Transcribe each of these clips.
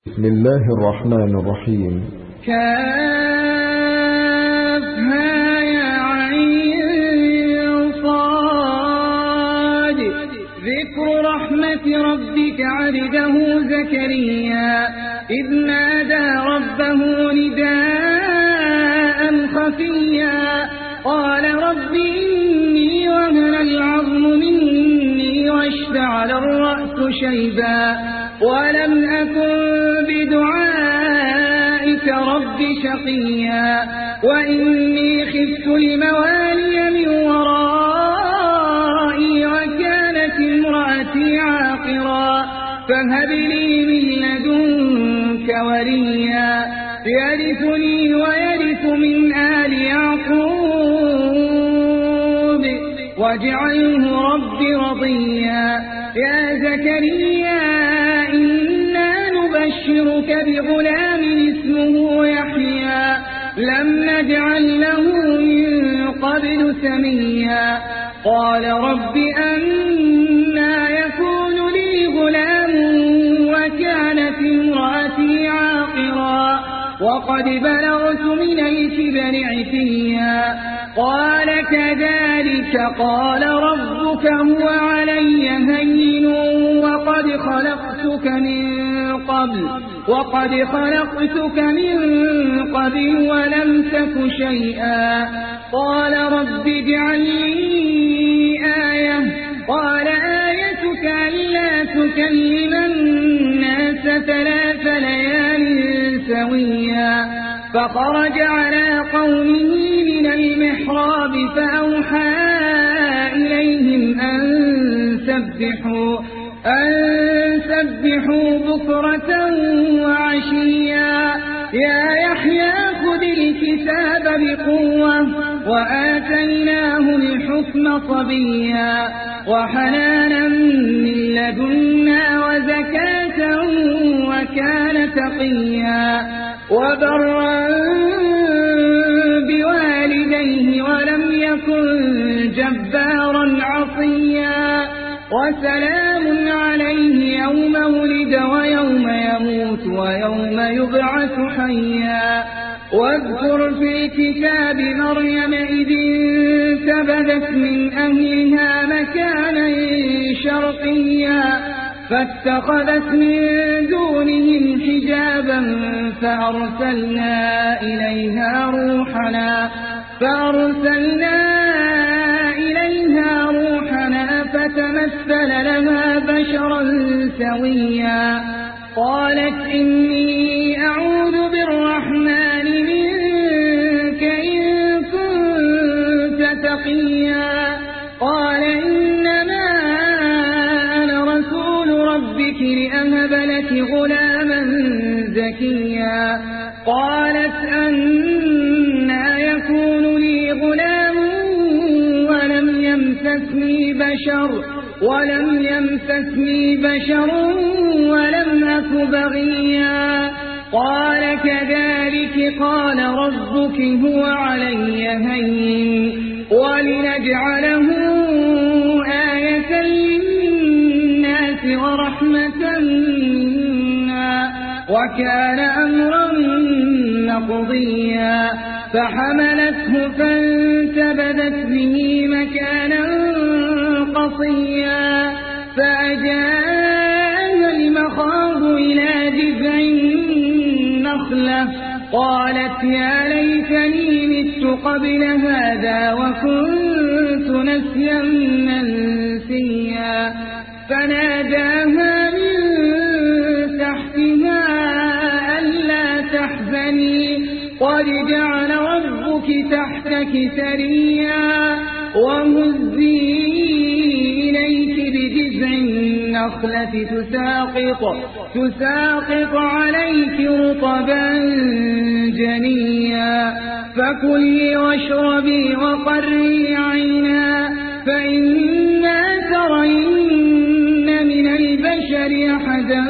بسم الله الرحمن الرحيم. كافها يا عين صاد. ذكر رحمة ربك عبده زكريا إذ نادى ربه نداء خفيا قال رب إني وهن العظم مني واشتعل الرأس شيبا ولم أكن بدعائك رب شقيا وإني خفت الموالي من ورائي وكانت امرأتي عاقرا فهب لي من لدنك وليا يرثني ويرث من آل يعقوب واجعله رب رضيا يا زكريا إنا نبشرك بغلام اسمه يحيى لم نجعل له من قبل سميا قال رب أنى يكون لي غلام وكانت امرأتي عاقرا وقد بلغت من الكبر عتيا قال كذلك قال ربك هو علي هين وقد خلقتك من قبل ولم تك شيئا قال رب اجعل لي آية قال آيتك ألا تكلم الناس 3 ليال سويا فخرج على قومه من المحراب فأوحى إليهم أن سبحوا بكرة وعشيا يا يحيى خذ الكتاب بقوة وآتيناه الحكم صبيا وحنانا من لدنا وزكاة وكان تقيا وبرا بوالديه ولم يكن جبارا عصيا وسلام عليه يوم ولد ويوم يموت ويوم يبعث حيا واذكر في الكتاب مريم إذ انتبذت من أهلها مكانا شرقيا فاتخذت من دونهم حجابا فأرسلنا إليها روحنا فتمثل لها بشرا سويا قالت إني أعوذ بالرحمن منك إن كنت تقيا قال إنما أنا رسول ربك لأهب لك غلاما زكيا قالت أنى يكون لي غلام ولم يمسسني بشر ولم أك بغيا قال كذلك قال ربك هو علي هين ولنجعله آية للناس ورحمة منا وكان أمرا مقضيا فحملته فانتبذت به مكانا قصيا فأجاءها المخاض إلى جذع النخلة قالت يا ليتني مت قبل هذا وكنت نسيا منسيا فناداها من تحتها ألا تحزني قد جعل ربك تحتك سريا وهزي إليك بجذع النخلة تساقط عليك رطبا جنيا فكلي واشربي وقري عينا فإما ترين من البشر أحدا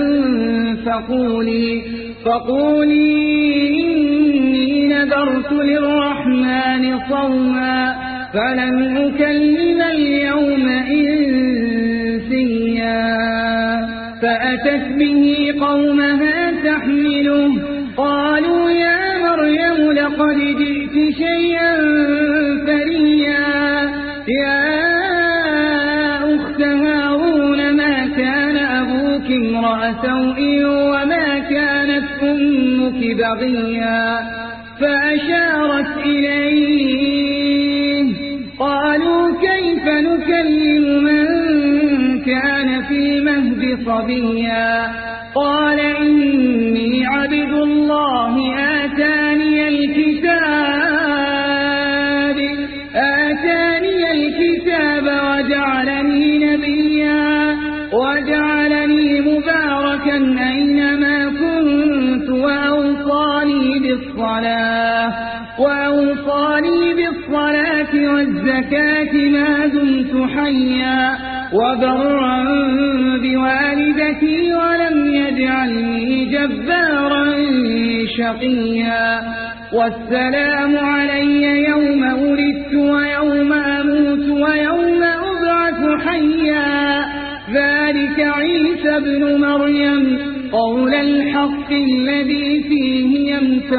فقولي إني نذرت للرحمن صوما فلن أكلم اليوم إنسيا فأتت به قومها تحمله قالوا يا مريم لقد جئت شيئا فريا يا أخت هارون ما كان أبوك امرأ سوء وما كانت أمك بغيا فأشارت إليه قالوا كيف نكلم من كان في المهد صبيا قال إني عبد الله آتاني الكتاب وجعلني نبيا وجعلني مباركا أينما كنت وأوصاني بالصلاة والزكاة ما دمت حيا وبرا بوالدتي ولم يجعلني جبارا شقيا والسلام علي يوم ولدت ويوم أموت ويوم أبعث حيا ذلك عيسى ابن مريم قول الحق الذي فيه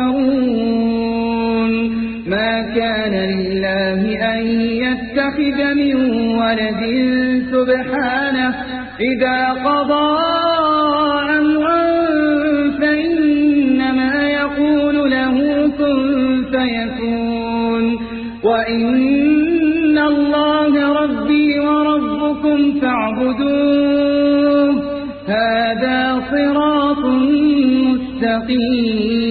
يمترون ما كان لله أن يتخذ من ولد سبحانه إذا قضى أمرا فإنما يقول له كن فيكون وإن الله ربي وربكم فاعبدوه هذا صراط مستقيم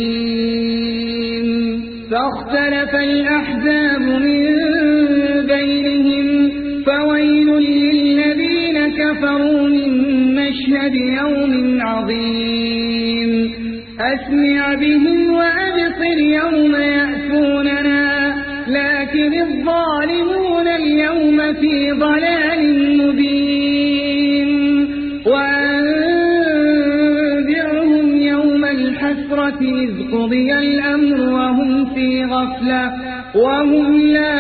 فاختلف الأحزاب من بينهم فويل للذين كفروا من مشهد يوم عظيم أسمع بهم وأبصر يوم يأتوننا لكن الظالمون اليوم في ضلال مبين وأنذرهم يوم الحسرة إذ قضي الأمر وهم في غفلة وهم لا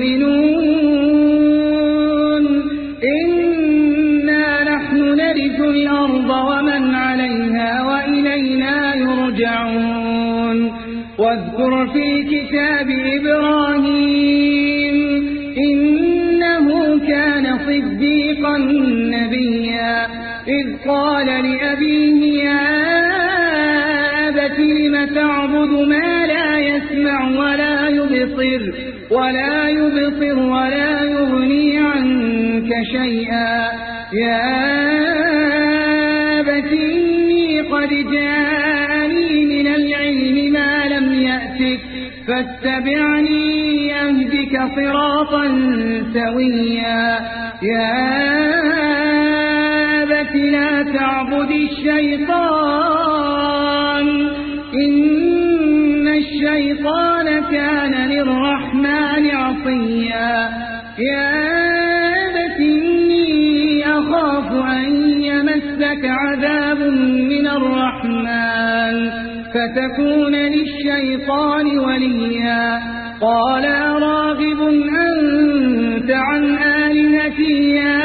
يؤمنون إنا نحن نرث الأرض ومن عليها وإلينا يرجعون واذكر في الكتاب إبراهيم إنه كان صديقا نبيا إذ قال لأبيه يا أبت لم تعبد ما لا يسمع ولا يبصر ولا يغني عنك شيئا يا أبت إني قد جاءني من العلم ما لم يأتك فاتبعني أهدك صراطا سويا يا أبت لا تعبد الشيطان إن الشيطان كان للرحمن عصيا يا أبت إني أخاف أن يمسك عذاب من الرحمن فتكون للشيطان وليا قال راغب أنت عن آلهتي يا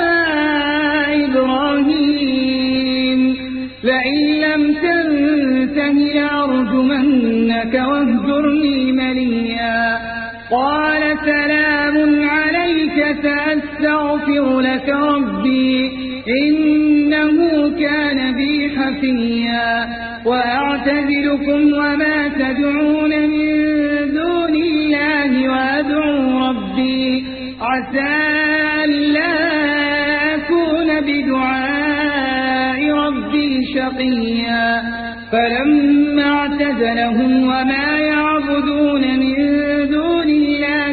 إبراهيم لئن لم تنته لأرجمنك واهجرني مليا قال سلام عليك سأستغفر لك ربي إنه كان بي حفيا وأعتذركم وما تدعون من دون الله وأدعو ربي عسى ألا أكون بدعاء ربي شقيا فلما اعتزلهم وما يعبدون من دون الله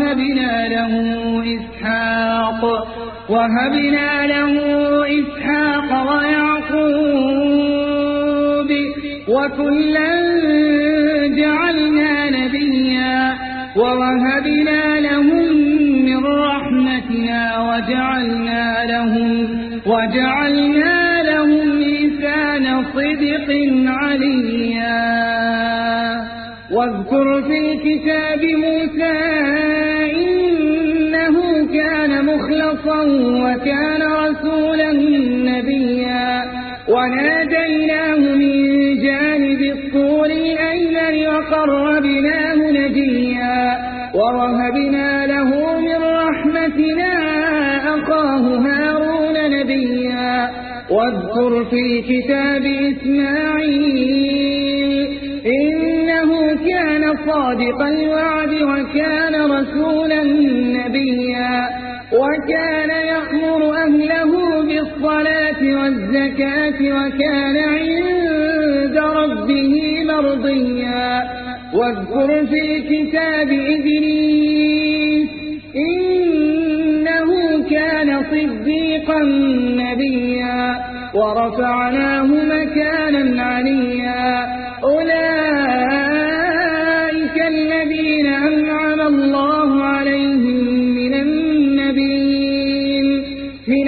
وهبنا له إسحاق ويعقوب وكلا جعلنا نبيا ووهبنا لهم من رحمتنا وجعلنا لهم لسان صدق عليا واذكر في الكتاب موسى إنه إنه كان مخلصا وكان رسولا نبيا وناديناه من جانب الطور الأيمن وقربناه نجيا ووهبنا له من رحمتنا أخاه هارون نبيا واذكر في الكتاب إسماعيل إنه كان صادق الوعد وكان رسولا نبيا وكان يأمر أهله بالصلاة والزكاة وكان عند ربه مرضيا واذكر في الكتاب إدريس إنه كان صديقا نبيا ورفعناه مكانا عليا أولئك الذين أنعم الله عليهم من النبيين من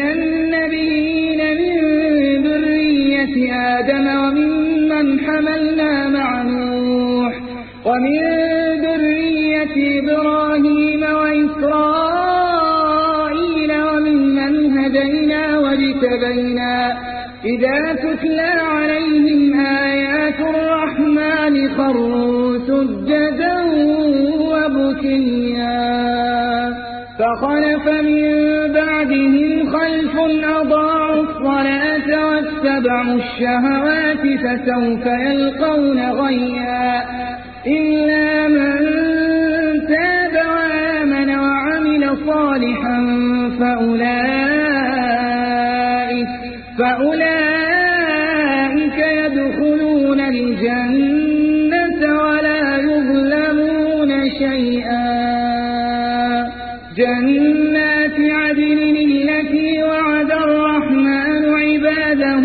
ذرية آدم وممن حملنا مع نوح ومن ذرية إبراهيم وإسرائيل وممن هدينا واجتبينا إذا تتلى عليهم آيات الرحمن خروا سجدا وبكيا فخلف من بعدهم خلف أضاعوا الصلاة واتبعوا الشهوات فسوف يلقون غيا إلا من تاب وآمن وعمل صالحا فأولئك يدخلون الجنة ولا يظلمون شيئا جنات عدن التي وعد الرحمن عباده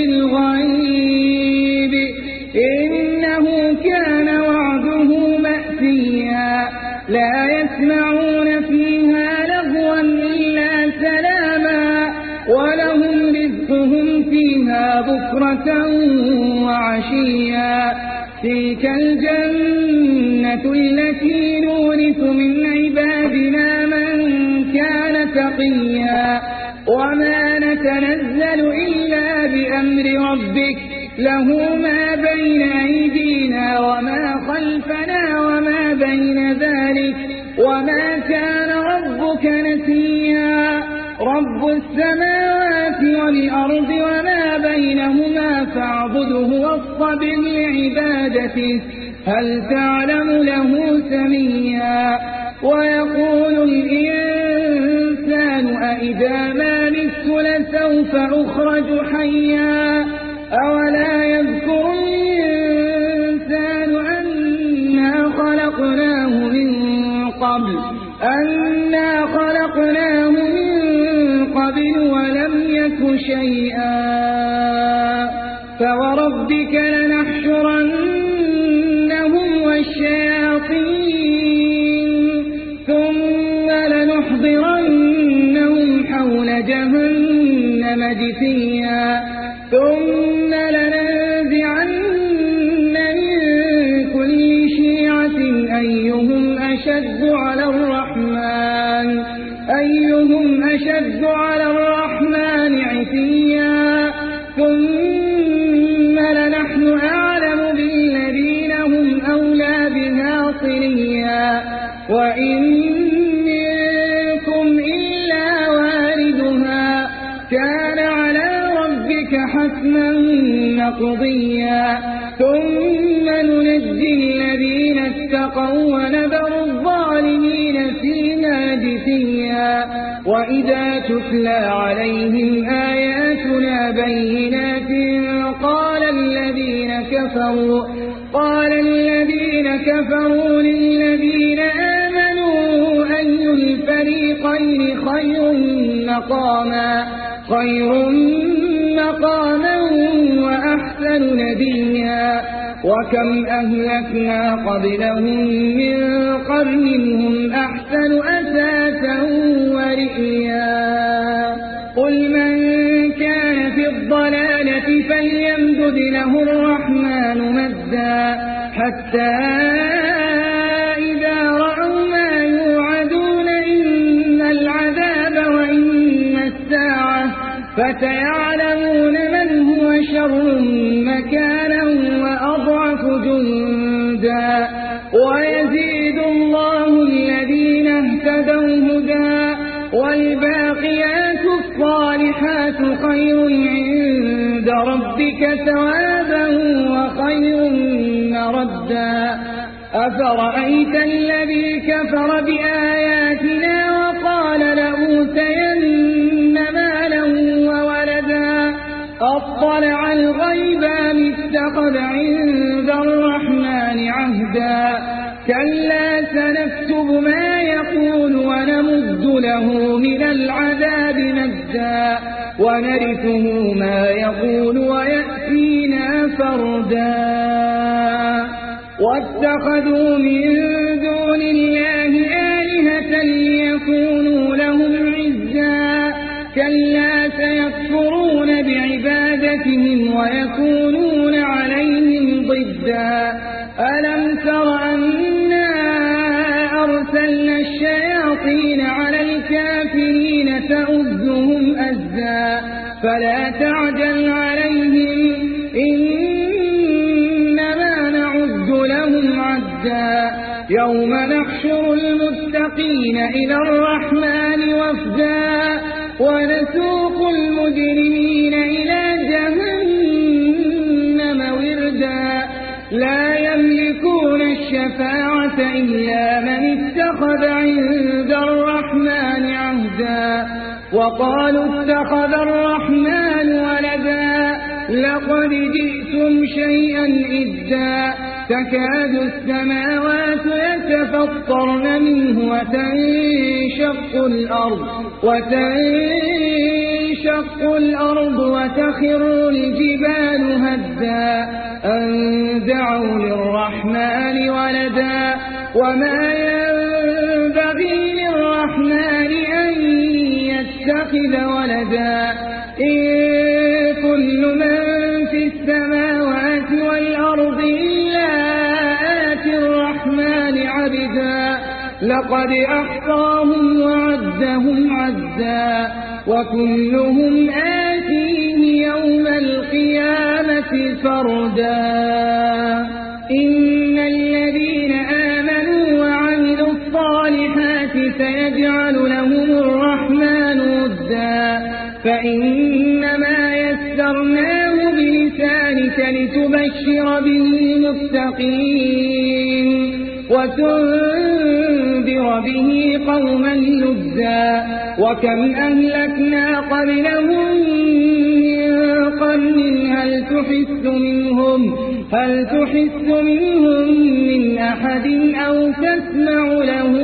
بالغيب إنه كان وعده مأتيا لا يسمعون فيها لغوا إلا سلاما ولهم رزقهم فيها بكرة وعشيا تلك الجنة التي نورث من عبادنا من كان تقيا وما نتنزل إلا بأمر ربك له ما بين أيدينا وما خلفنا وما بين ذلك وما كان ربك نسيا رب السماوات والأرض وما بينهما فاعبده واصطبر لعبادته هل تعلم له سميا ويقول الإنسان أإذا ما مت لسوف أخرج حيا أولا يذكر الإنسان أنا خلقناه من قبل ولم يك شيئا فوربك لنحشرنهم والشياطين ثم لنحضرنهم حول جهنم جثيا ثم لننزعن من كل شيعة أيهم أشد على الرحمن عتيا ثم لنحن أعلم بالذين هم أولى بها صليا وإن منكم إلا واردها كان على ربك حتما مقضيا ثم ننجي الذين اتقوا ونذر الظالمين فيها جثيا وإذا تتلى عليهم آياتنا بينات قال الذين كفروا للذين آمنوا أي الفريقين خير مقاما وأحسن نديا وكم أهلكنا قبلهم من قرن هم أحسن أثاثا ورئيا قل من كان في الضلالة فليمدد له الرحمن مدا حتى إذا رأوا ما يوعدون إما فسيعلمون من هو شر مكانا وأضعف جندا ويزيد الله الذين اهتدوا هدى والباقيات الصالحات خير عند ربك ثوابا وخير مردا أفرأيت الذي كفر بآياتنا وقال لأوتين مالا وولدا أطلع الغيب أم اتخذ عند الرحمن عهدا كلا سنكتب ما يقول ونمد له من العذاب مدا ونرثه ما يقول ويأتينا فردا واتخذوا من دون الله آلهة ليكونوا لهم عزا كلا سيكفرون بعبادتهم ويكونون عليهم ضدا ألم تر أنا أرسلنا الشياطين على الكافرين تؤذهم أزا فلا تعجل عليهم إنما نعد لهم عدا يوم نحشر المتقين إلى الرحمن وفدا ونسوق المجرمين إلى جهنم وردا لا يملكون الشفاعة إلا من اتخذ عند الرحمن عهدا وقالوا اتخذ الرحمن ولدا لقد جئتم شيئا إدا تكاد السماوات يتفطرن منه وتنشق الأرض وتخر الجبال هدا أن دعوا للرحمن ولدا وما ينبغي للرحمن أن يتخذ ولدا إن كل من في السماوات والأرض إلا آتي الرحمن عبدا لقد أحصاهم وعدهم عدا وكلهم آتيه يوم القيامة فردا إن الذين آمنوا وعملوا الصالحات سيجعل لهم الرحمن ودا فإنما يسرناه بلسانك لتبشر به المتقين وتنذر به قوما لدا وكم أهلكنا قبلهم من قرن هل تحس منهم من أحد أو تسمع له